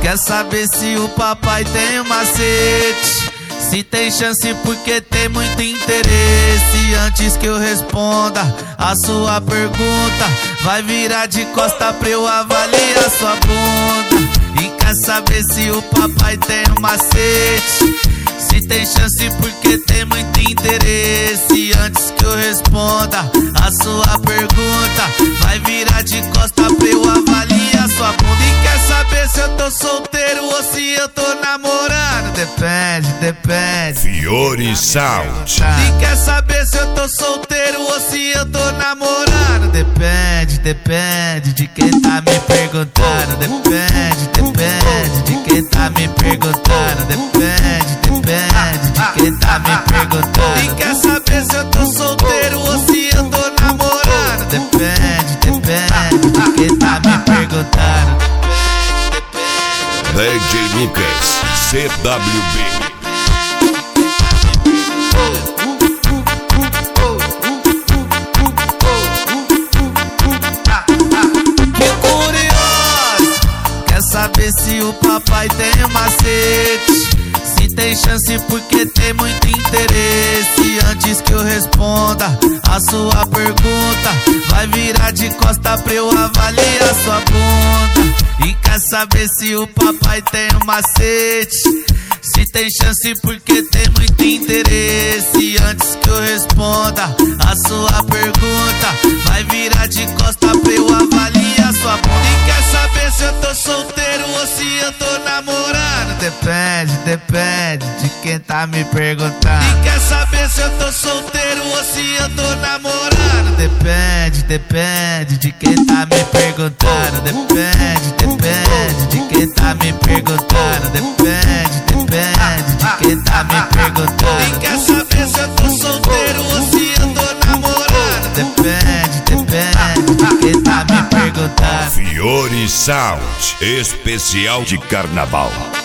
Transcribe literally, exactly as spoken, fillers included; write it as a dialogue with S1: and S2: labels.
S1: Quer saber se o papai tem um macete? Se tem chance porque tem muito interesse. Antes que eu responda a sua pergunta, vai virar de costa pra eu avaliar sua bunda. E quer saber se o papai tem um macete? Se tem chance porque tem muito interesse. Antes que eu responda a sua pergunta, vai virar de costa pra eu avaliar sua bunda. E quer saber se eu tô solteiro ou se eu tô namorando? Depende, depende.
S2: Fiore Sound.
S1: E quer saber se eu tô solteiro ou se eu tô namorando? Depende, depende de quem tá me perguntando. Depende, depende de quem tá me perguntando. Depende, depende de quem tá me perguntando. E quer saber se eu tô solteiro ou se eu tô namorando? Depende, depende de quem tá me perguntando.
S2: D J Lucas, C W B.
S1: Saber se o papai tem um macete? Se tem chance porque tem muito interesse. Antes que eu responda a sua pergunta, vai virar de costa pra eu avaliar sua bunda. E quer saber se o papai tem um macete? Se tem chance porque tem muito interesse. Antes que eu responda a sua pergunta, vai virar de costa pra eu avaliar sua bunda. E quer saber se eu tô solteiro ou se eu tô namorando? Depende, depende de quem tá me perguntando. E quer saber se eu tô solteiro ou se eu tô namorando? Depende, depende de quem tá me perguntando. Depende, depende de quem tá me perguntando. Depende, depende de quem tá me perguntando. E quer saber se eu tô solteiro ou se eu tô namorando? Depende, depende de quem tá me perguntando.
S2: Fiore Sound, especial de carnaval.